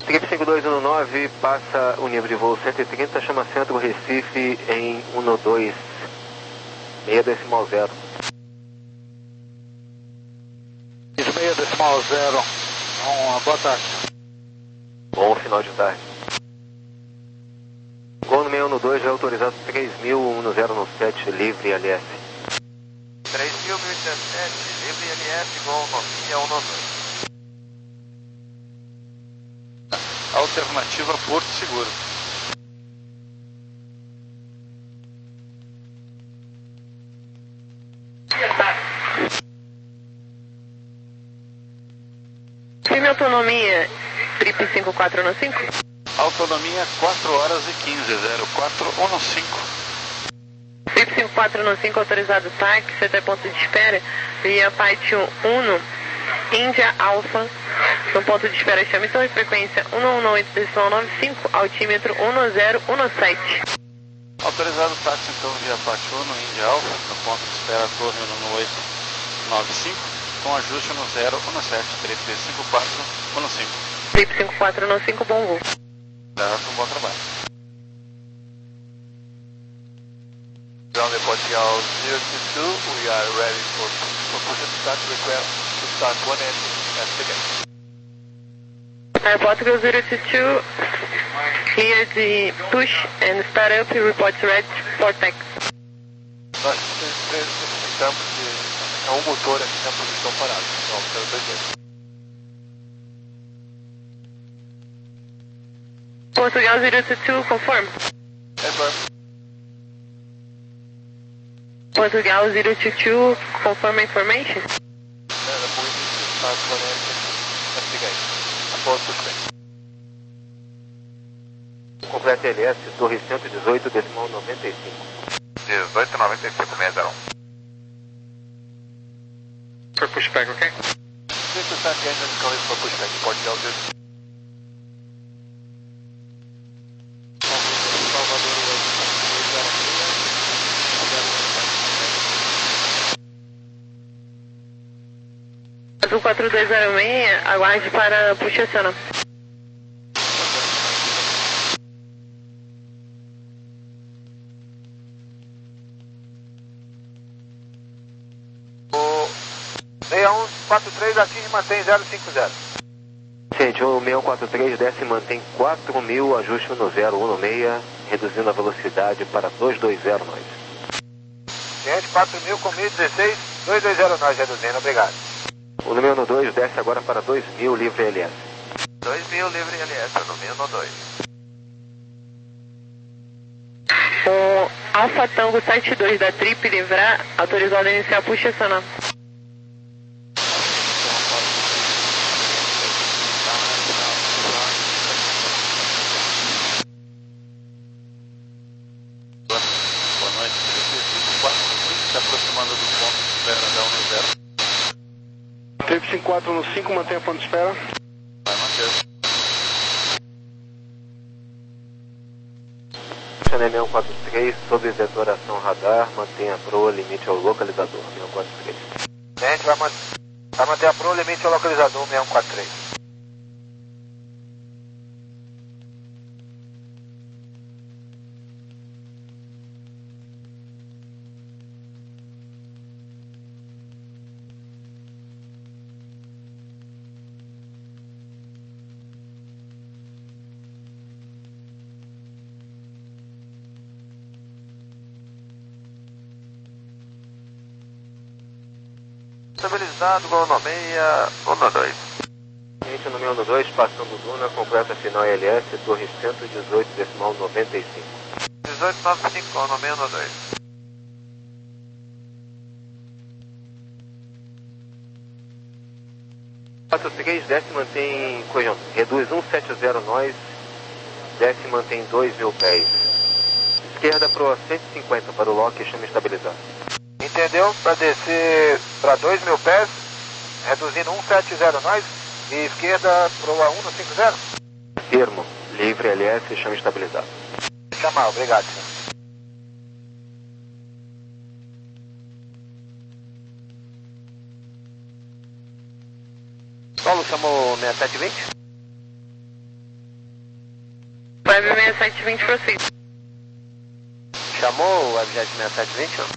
Trip 5219 passa o nível de voo 130, chama Centro Recife em 12, 6,0. 6,0. Boa tarde. Bom final de tarde. Gol no 612 já autorizado 3.1097, livre LS. 3.017, livre LS, gol no 612. Alternativa Porto Seguro. Firme autonomia, Trip 5415. Autonomia 4 horas e 15, 0415. Trip 5415 autorizado táxi até ponto de espera, via Pátio 1, Índia Alfa, no ponto de espera chame torre, frequência 118,95, altímetro 1017. Autorizado táxi então via Pátio 1, Índia Alfa, no ponto de espera torre 11895, com ajuste no 017 335415. Trip 5415, bom voo. Um bom trabalho. Ground Portugal 022, we are ready for push and start, request to start one engine and begin. Portugal 022, clear the push and start up, reports ready for taxi. Nós necessitamos de um motor aqui na posição parada, então, pelo 2 Portugal 022, confirm. Portugal 022, confirm information. Completa LS, torre 118, decimal 95. 1895, 601. For pushback, ok? This is Sandy Engine calling for pushback, Portugal 022. Azul 4206, aguarde para push acionar. O 6143 atinge e mantém 050. Gente, o 6143 desce e mantém 4.000, ajuste no 016, reduzindo a velocidade para 220 nós. Gente, 4.000 com 1.016, 220 nós reduzindo, obrigado. O número 2 desce agora para 2.000, livre LS. 2.000 livre LS, no 2. O Alfa Tango 72 da Trip livrar, autorizado a iniciar push acionar. Boa noite, 4 se aproximando do ponto de espera da 10. Trip 5415, mantenha ponto de espera. Vai manter. Channel 6143, sob vetoração radar, mantenha a proa, limite ao localizador, 6143. Gente, vai manter a proa, limite ao localizador, 6143. Estabilizado, gol no 6, 1 2. Gente, no 612, passando Duna, completa final LS, torre 118, decimal 95. 1895, gol no 6, 1 2. Passo 3, desce e mantém, corrijam, reduz 170 nós, desce e mantém 2.000 pés. Esquerda proa 150 para o lock e chama estabilizado. Entendeu? Para descer para 2.000 pés, reduzindo 170 nós, e esquerda proa 150. Termo, livre LS e chama estabilizado. Chamar, obrigado, senhor. Paulo chamou 6720? 6720, proceed. Chamou o Webjet 6720? Não?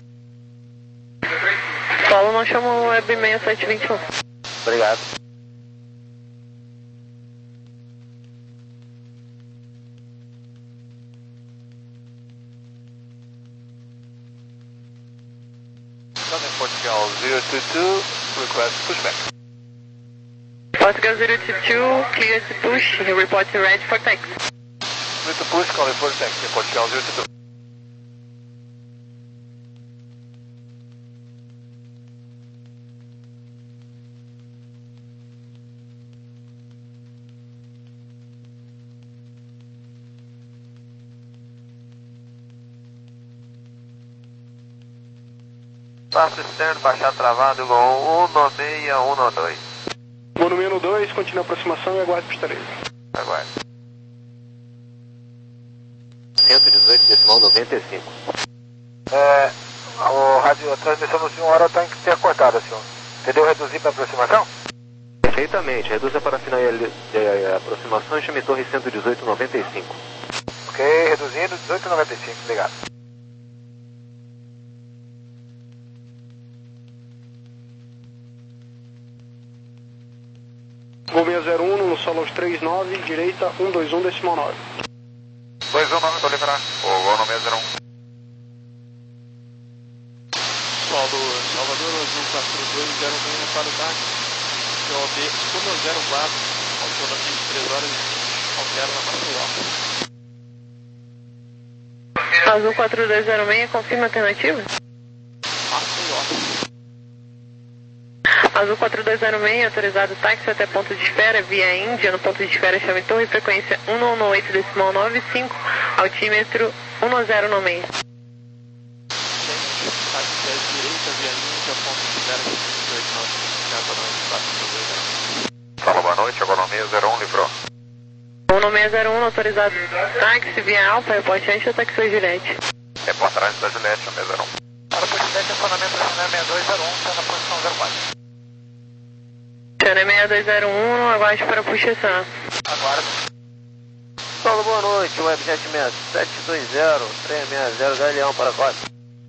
Solo não chamou o Web 6720, não. Obrigado. Southern Portugal 022, request pushback. Portugal 022, clear to push, report ready for taxi. Clear to push, calling for taxi, Portugal 022. Passo externo, baixar travado, Gol 19612. Vou no 2, continua a aproximação e aguarde pista livre. Aguarde. 118,95. A transmissão do senhor está em que ter cortada, senhor. Entendeu? Reduzir para aproximação? Perfeitamente, reduza para final de aproximação e chame torre 118,95. Ok, reduzindo 18,95, obrigado. Gol 601 no solo aos 39, direita 121 decimal 9. 219, estou liberado. O Gol no 601. Solo Salvador Azul 4206 para o táxi. POB 104, autonomia de 3 horas e 20, alterna Maceió. Azul 4206, confirma a alternativa? Maceió. Azul 4206, autorizado táxi até ponto de espera, via Índia, no ponto de espera chame torre, frequência 118 decimal 95, altímetro 10 no meio. Táxi à direita, via Índia, ponto de espera, 189, Fala, boa noite, agora no 601, livrou. 1601, autorizado táxi, via Alfa, reporte antes ou táxi Juliette? É por trás da Juliette, o 601. Para o Juliette, acionamento da China 6201, está na posição 04. China 6201, aguarde para puxação. Aguardo. Solo, boa noite, Webjet 6720, 360, Galeão para Costa.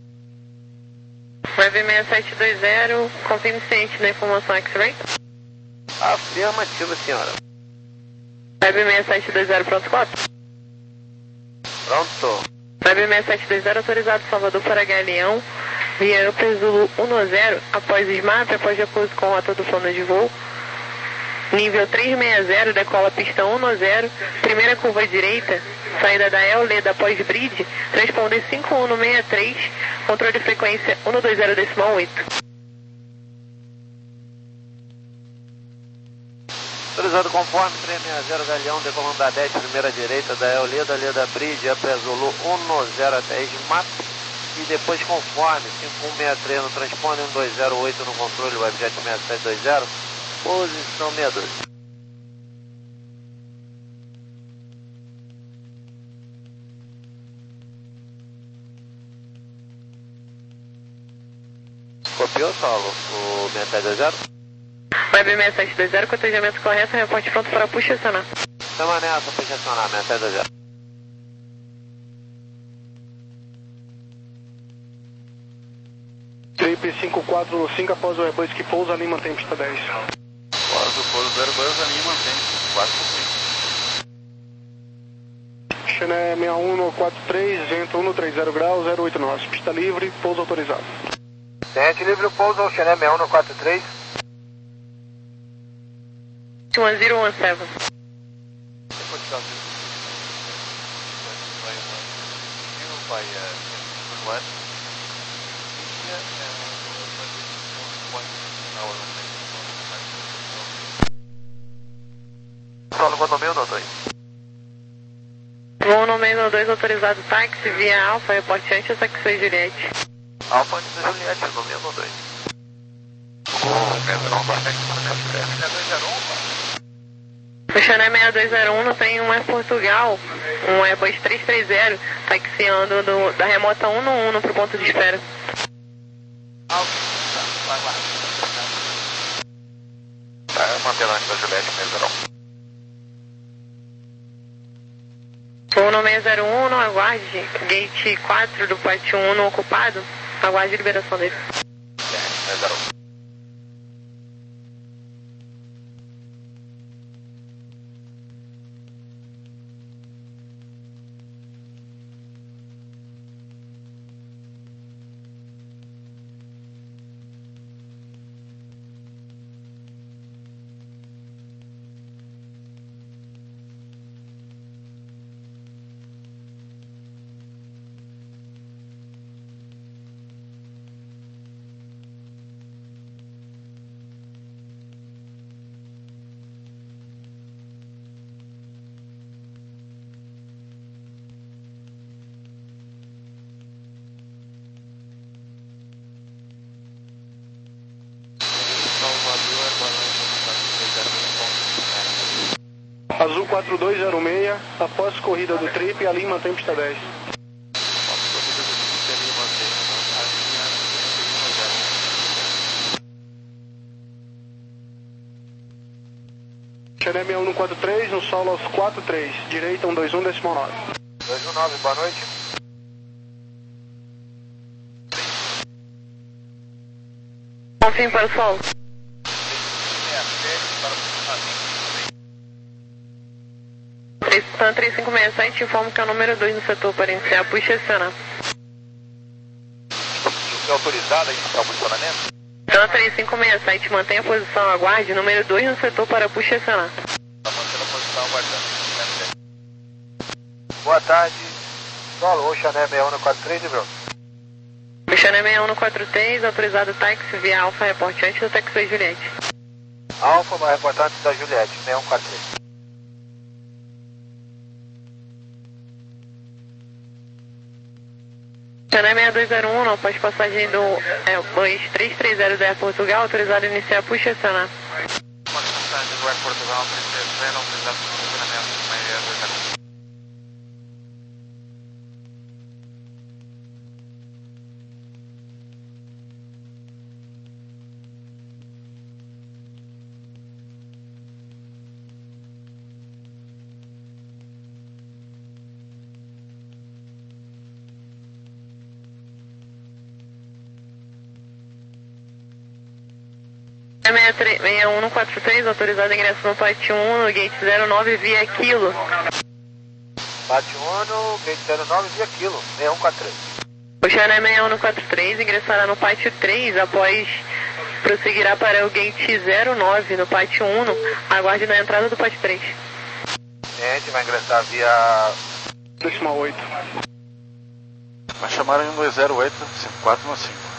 Web 6720, confirme ciente da informação X-Ray. Afirmativa, senhora. Web 6720, pronto 4. Pronto. Web 6720, autorizado Salvador para Galeão, via Upper Zulu 10, após SMAP, após de acordo com a rota do plano de voo. Nível 360, decola pista 10, primeira curva direita, saída da Leda após bridge, transponder 5163, controle de frequência 120 decimal 8. Autorizado conforme 360 Galeão, decolando da 10, primeira direita da Leda, Leda Bridge, Apezulu 10 até SMAP. E depois conforme 5163 no transponder, 1208 no controle, Webjet 6720, posição 62. Copiou, Saulo, o 6720? Web 6720, cotejamento correto, reporte pronto para push acionar. Chama nessa, puxa acionar, 6720. Trip 5415 após o Airbus que pousa, ali mantém pista 10. Após o pouso do Airbus, ali mantém 4%. Chené 61043, vento 130 graus, 089, pista livre, pouso autorizado. Tente livre pouso ao Chené 6143. 1017. Solo no 602. Voo no 602, autorizado táxi, via Alfa, reporte antes ou táxi Juliette? Alfa antes da Juliette, no 602. O China 6201 não tem um Air Portugal, um Airbus 330, taxiando da remota 111 para o ponto de espera. Tá, mantendo antes da Juliette, 601. Voo 1601, aguarde, gate 4 do pátio 1 ocupado, aguarde a liberação dele. Azul 4206, após corrida do trip, a linha mantém pista 10. Xané 6143, no solo aos 43, direita 121, decimal 9. 219, boa noite. Confirme para o solo. Tan 3567, informo que é o número 2 no setor para iniciar a puxa e acionar. É autorizado a iniciar o posicionamento? Tan 3567, mantenha a posição, aguarde, número 2 no setor para puxa e acionar. Está mantendo a posição, aguardando. Boa tarde. Solo, Oxané 6143, de Bruno. Xané 6143, autorizado táxi via Alfa, reporte antes do táxi Juliette. Alfa, vai reportar antes da Juliette, 6143. Xané 6201, não pode passagem do Boeing 330 do Air Portugal, autorizado a iniciar a puxa e acionar. Pode passagem do Air Portugal, 330, autorizado para funcionamento, Maria 201. Xané 6143, autorizado ingresso no pátio 1, no gate 09 via Quilo. Pátio 1, gate 09, via Quilo, 6143. O Xané 6143 ingressará no pátio 3 após prosseguirá para o gate 09 no pátio 1, aguarde na entrada do pátio 3. Gente, vai ingressar via Decimal 8. Vai chamar em 1208, 5415.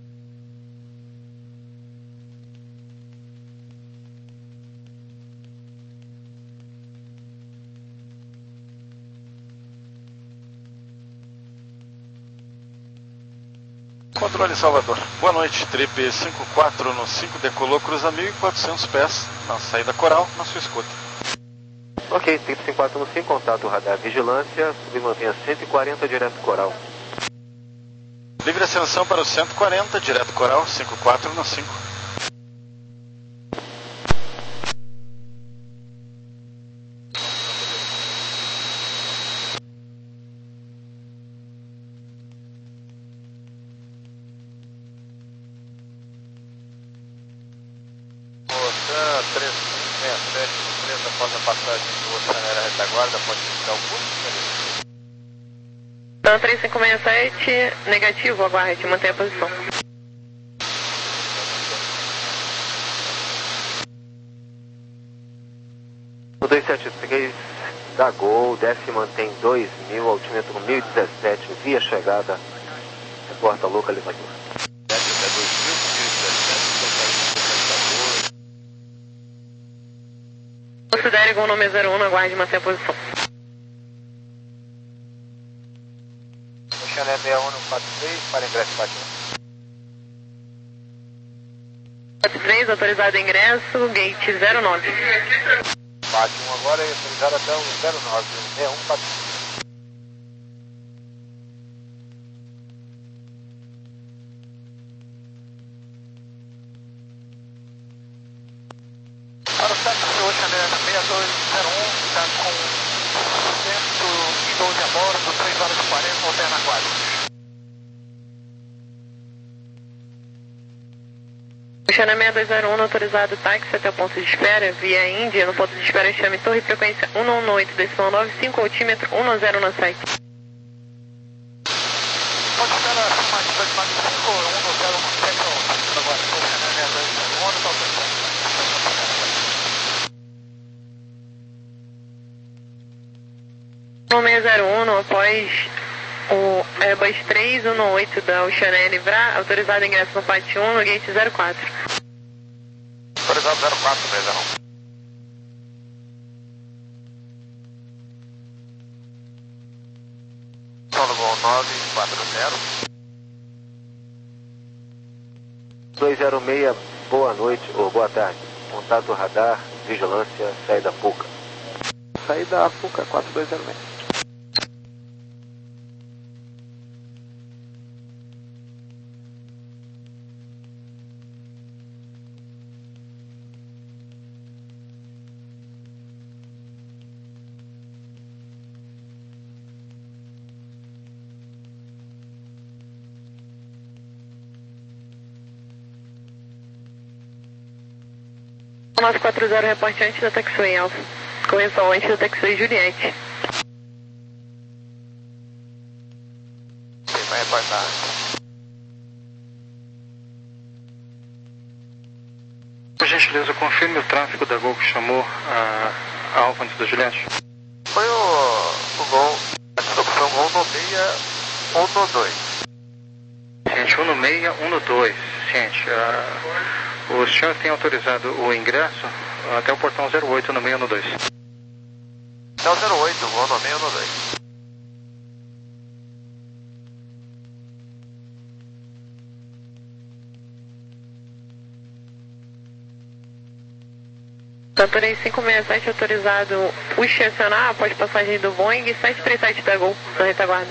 Controle Salvador. Boa noite, Trip 54 no 5, decolou, cruza 1.400 pés, na saída Coral, na sua escuta. Ok, Trip 54 no 5, contato radar vigilância, submantenha 140 direto Coral. Livre ascensão para o 140, direto Coral, 54 no 5. Após a passagem do Oceanera retaguarda, pode ficar o curso? Tan 3567, negativo, aguarde, mantenha a posição. O 273 da Gol, desce e mantém 2000, altímetro 1017, via chegada, reporta localizador. Considere Gol número 01, aguarde, mantenha a posição. Xané 6143, para ingresso pátio 3, autorizado ingresso, gate 09. Pátio 1 agora é autorizado até o 09, 6143. Para o táxi Oceanera 6201, está com 102 Chanel 6201, autorizado táxi até o ponto de espera, via Índia, no ponto de espera chame Torre, frequência 118,95, altímetro 10117. Ponto de espera, mais 295, 10117, agora, Chanel 6201, está autorizado. 1601, após o Airbus 318 da Oceania livrar, autorizado ingresso no pátio 1, no gate 04. Autorizado 04, 301. Solo Gol 940. 206, boa noite, ou boa tarde. Contato radar, vigilância, saída PUCA. Saída PUCA 4206. Nosso 40, reporte antes da taxiway Alfa. Correção antes da taxiway Juliette. Vai reportar. Por gentileza, confirme o tráfego da Gol que chamou a Alfa antes da Juliette. Foi o Gol, a opção Gol no 6112. Ciente, 16112. Ciente, o senhor tem autorizado o ingresso até o portão 08 no 612. Até o 08, Gol no 612. Saturei 567, autorizado o estacionar após passagem do Boeing 737 da Gol, na retaguarda.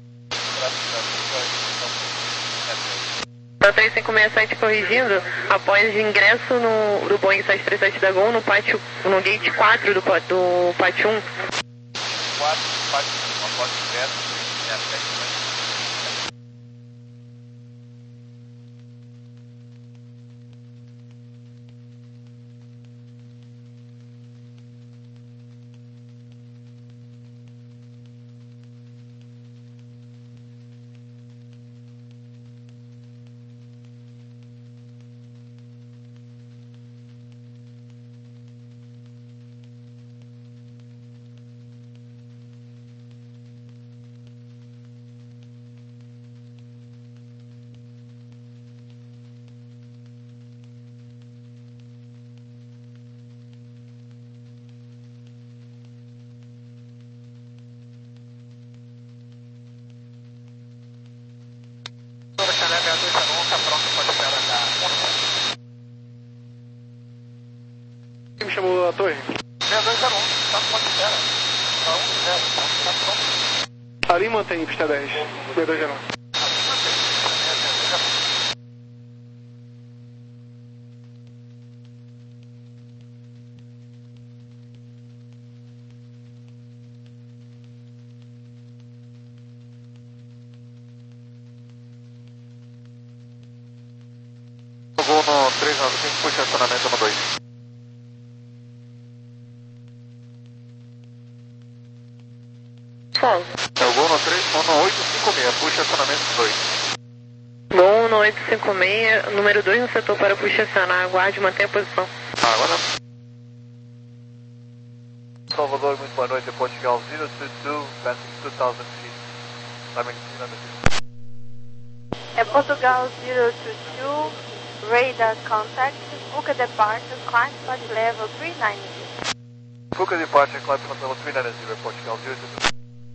Saturei 567, corrigindo, após ingresso do Boeing 737 da Gol no pátio, no gate 4 do pátio 1. 4, pátio 1, após ingresso, Chanel 6201, está pronto para esperar da Quem me chamou a torre? 6201, está pronto para espera. Está pronto. Ali mantém pista 10, 6201. Gol no 395, puxa estacionamento no 2. Sol. É o Gol no 856, puxa estacionamento no 2. Gol no 856, número 2 no setor para puxa estacionar, aguarde e mantenha a posição. Agora. Salvador, muito boa noite, Portugal 022, passing 2000 feet. É Portugal 022, radar contact, Fuca departure, climb flight level 390. Fuca departure, climb flight level 390, Portugal 022.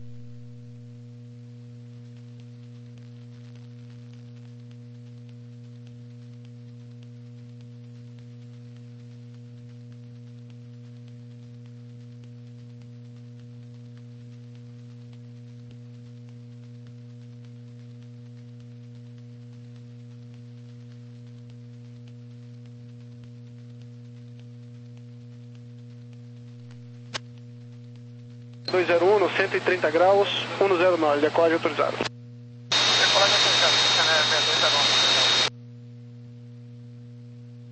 No 130 graus, 109, decorde autorizado. Decolagem autorizada, Chanel 6201.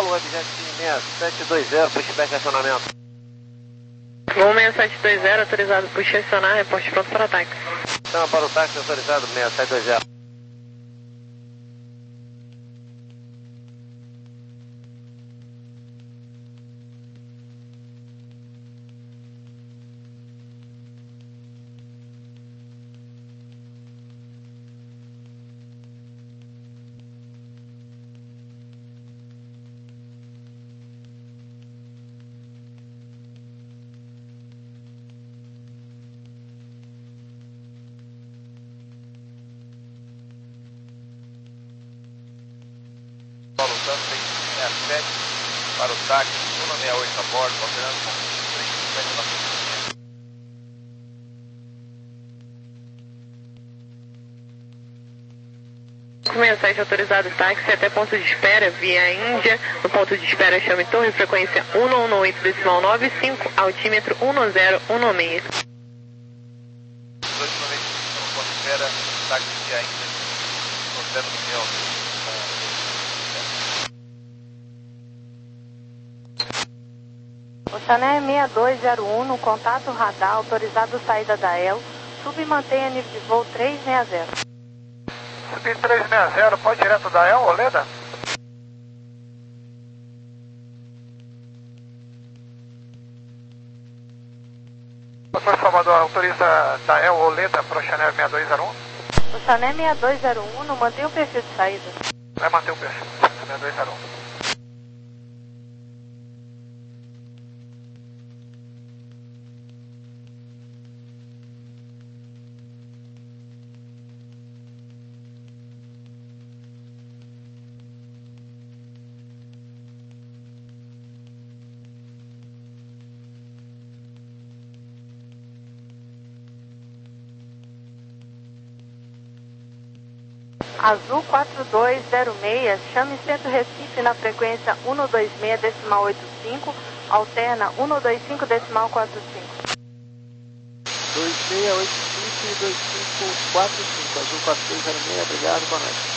Gol Objet 6720, pushback acionamento. Gol 6720, autorizado push acionar, reporte pronto para ataque. Chama para o táxi autorizado 6720. Paulo Santos 67 para o táxi 168 a bordo, operando com 350 67 autorizado táxi até ponto de espera via Índia, no ponto de espera chame torre, frequência 118.95, altímetro 1016. 295 no ponto de espera, táxi via Índia, no Miguel. Oceané 6201, no contato radar, autorizado saída da EL, sub e mantenha nível de voo 360. Subir 360, pode direto da EL, Oleda? Doutor Salvador, autoriza da EL, Oleda, para o Oceané 6201? Oceané 6201, mantenha o perfil de saída. Vai manter o perfil, 6201. Azul 4206, chame Centro Recife na frequência 126.85, alterna 125.45. 2685 e 2545, Azul 4206, obrigado, boa noite.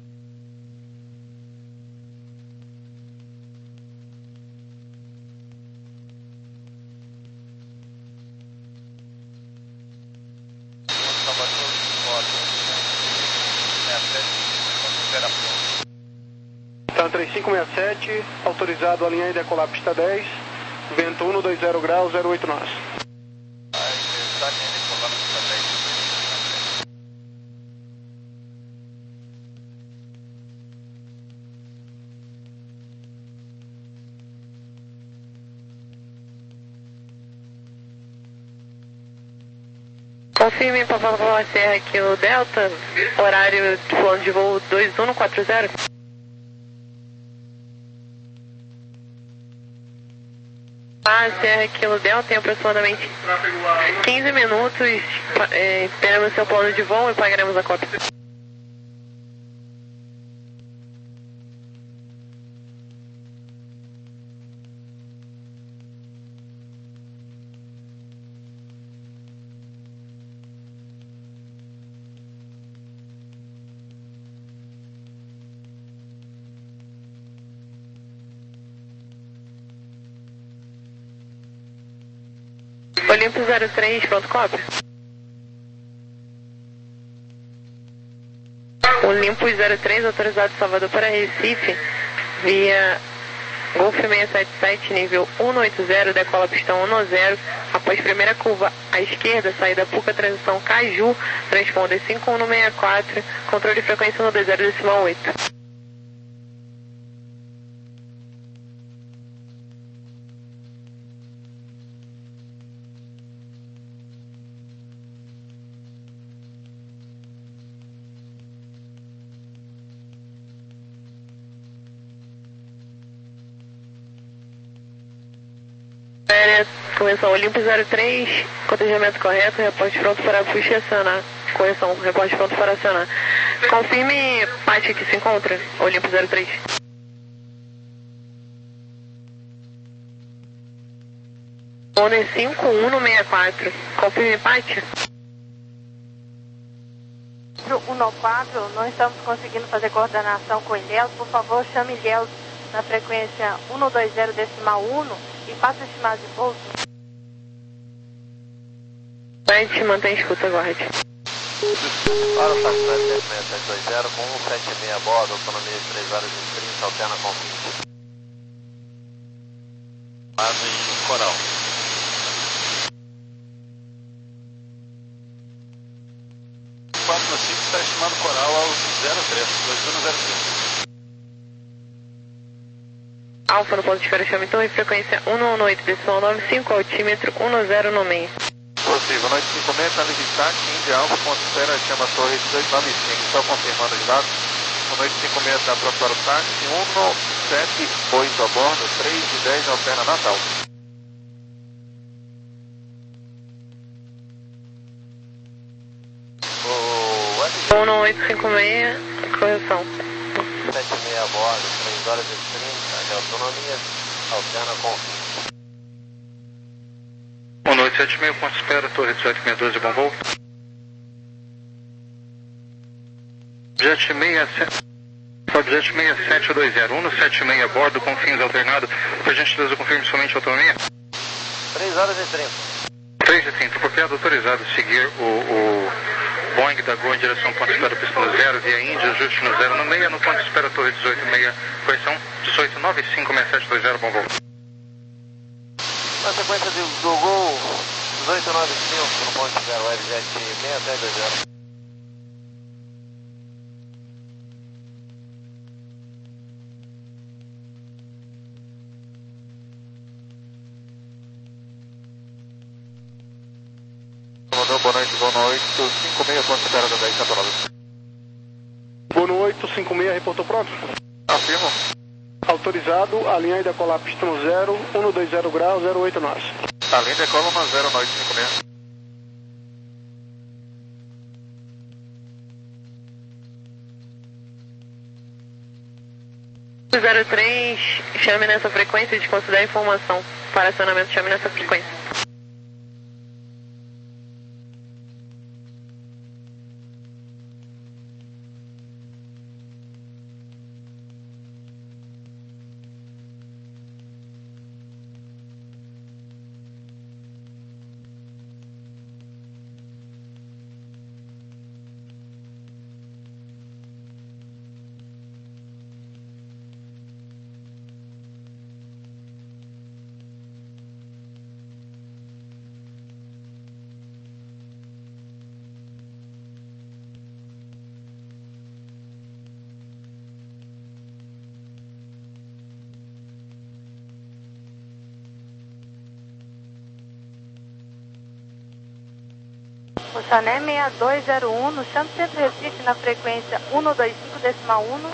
Então 3567, autorizado a linha e decolar pista 10, vento 120 graus, 08 nós. Confirme, Papa Serra, aqui o Delta, horário de plano de voo 2140. Serra, Kilo Delta, tem aproximadamente 15 minutos, teremos seu plano de voo e pagaremos a cópia. Olimpo 03, pronto, cópia. Olimpo 03, autorizado de Salvador para Recife, via Golf 677, nível 180, decola pistão 10, após primeira curva à esquerda, saída Puca, transição Caju, transponder 5164, controle de frequência 120.8. Correção Olimpo 03, cotejamento correto, reporte pronto para push e acionar. Correção, reporte pronto para acionar. Confirme Pátio que se encontra, Olimpo 03. Owner 5164, confirme Pátio. 104, não estamos conseguindo fazer coordenação com Ilhéus, por favor chame Ilhéus na frequência 120,1 e passa estimado de voo. Te mantém escuta, guarde. Aerofox 6720 com 176 a bordo, autonomia de 3 horas e 30, alterna com 20. Base em Coral. Está estimado Coral aos 03, 2105. Alfa no ponto de espera, chame torre, frequência 118,95, altímetro 10 no meio. Possível, noite 56, análise de TAC, Índia Alfa, ponto de espera, chama torre 1895, só confirmando os dados. Noite 56 está pronto para o táxi, 178 a bordo, 3 e 10 alterna Natal. O 1856, correção. 76 a bordo, 3 horas e 30 de autonomia, alterna com 20. 1876, ponto de espera, torre 18612, bom voo. Jet 6720, 176 a bordo com fins alternados. Por gentileza, confirme somente a autonomia. 3 horas e 30. 3 e 30, copiado, autorizado a seguir o Boeing da Gol em direção ao ponto de espera pista 0 via Índia, ajuste no 0 no meio, no ponto de espera torre 186, correção 18956720, bom voo. Na sequência do Gol 1895 no ponto de espera, Webjet 6320. Boa noite, boa noite, 56, ponto de espera da 10, Cantonada. Boa noite, 56, reportou pronto? Afirmo. Autorizado, a linha ainda colar pista no 0, 120 graus, 08 nós. A linha decola uma 0, noite 56. O 03, chame nessa frequência e desconsidere a informação. Para acionamento, chame nessa frequência. O Chané 6201 no Santo Centro Recife na frequência 125,1.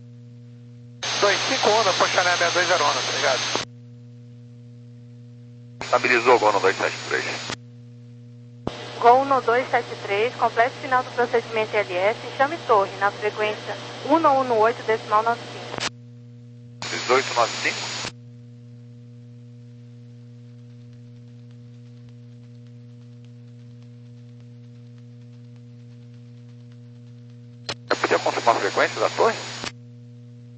25 onda, por Chané 6201, obrigado. Estabilizou o Gol no 273. Gol 1273, complete final do procedimento LS, chame torre na frequência 118,95. 1895. Eu podia confirmar a frequência da torre?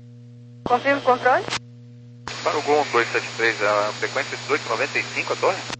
Confirme o controle? Para o Gol 273, a frequência é 1895 a torre?